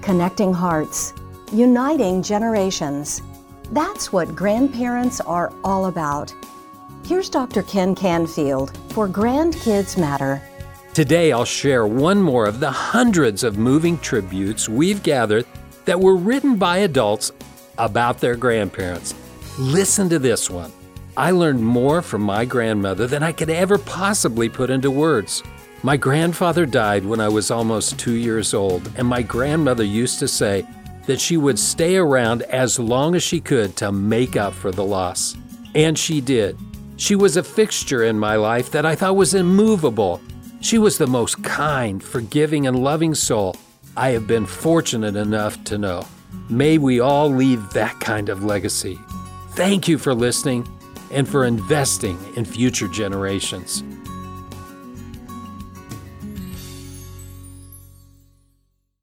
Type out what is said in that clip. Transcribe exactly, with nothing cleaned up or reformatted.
connecting hearts, uniting generations. That's what grandparents are all about. Here's Doctor Ken Canfield for Grandkids Matter. Today I'll share one more of the hundreds of moving tributes we've gathered that were written by adults about their grandparents. Listen to this one. I learned more from my grandmother than I could ever possibly put into words. My grandfather died when I was almost two years old, and my grandmother used to say that she would stay around as long as she could to make up for the loss. And she did. She was a fixture in my life that I thought was immovable. She was the most kind, forgiving, and loving soul I have been fortunate enough to know. May we all leave that kind of legacy. Thank you for listening and for investing in future generations.